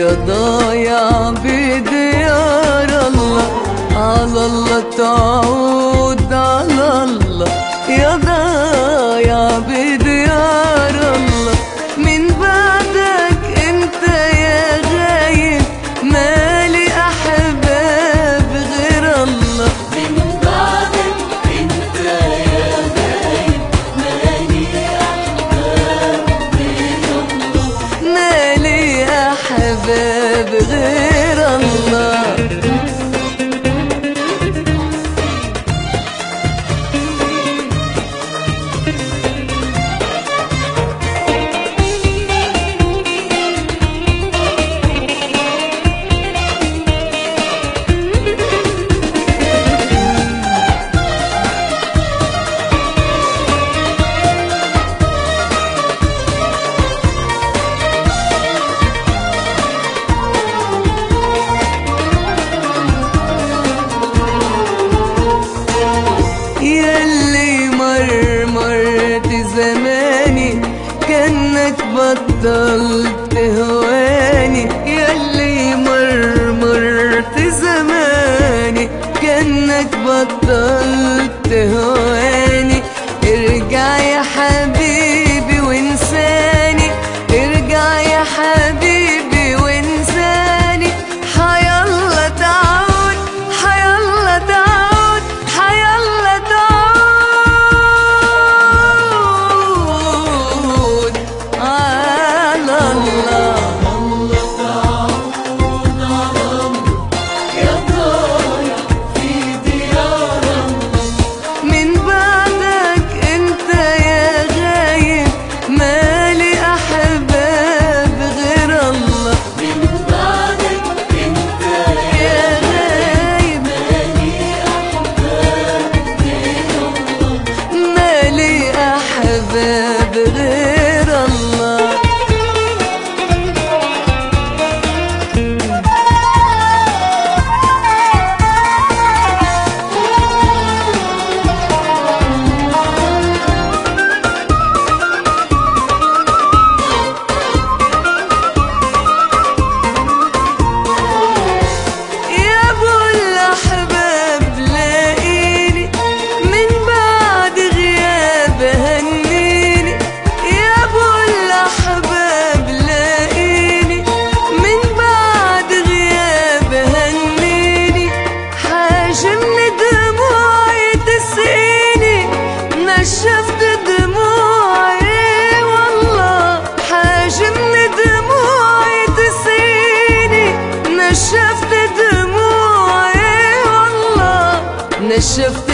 يا ضايع بديار الله، على الله تعود على الله. يا ضايع بديار الله، من بعدك انت يا غايب، مالي احباب غير الله. من بعدك انت يا غايب، مالي احباب غير الله. مالي احباب غير الله. ياللي مرمرت زماني، كأنك بطلت هواني. ياللي مرمرت زماني، كأنك بطلت هواني. ارجع يا حبيبي وانساني، ارجع يا حبيبي وانساني. حيالله تعود، حيالله تعود، حيالله تعود على الله. الله تعود على الله، يا ضايع في ديار الله. من بعدك انت يا غايب، مالي احباب غير الله. من بعدك انت يا غايب، مالي احباب غير الله. مالي احباب غير الله. يا ابو الاحباب لاقيني، من بعد غياب هنيني. يا ابو الاحباب لاقيني، من بعد غياب هنيني. حاشمني دموعي تسقيني، نشفت دموعي والله. حاشمني دموعي تسقيني، نشفت دموعي والله. نشفت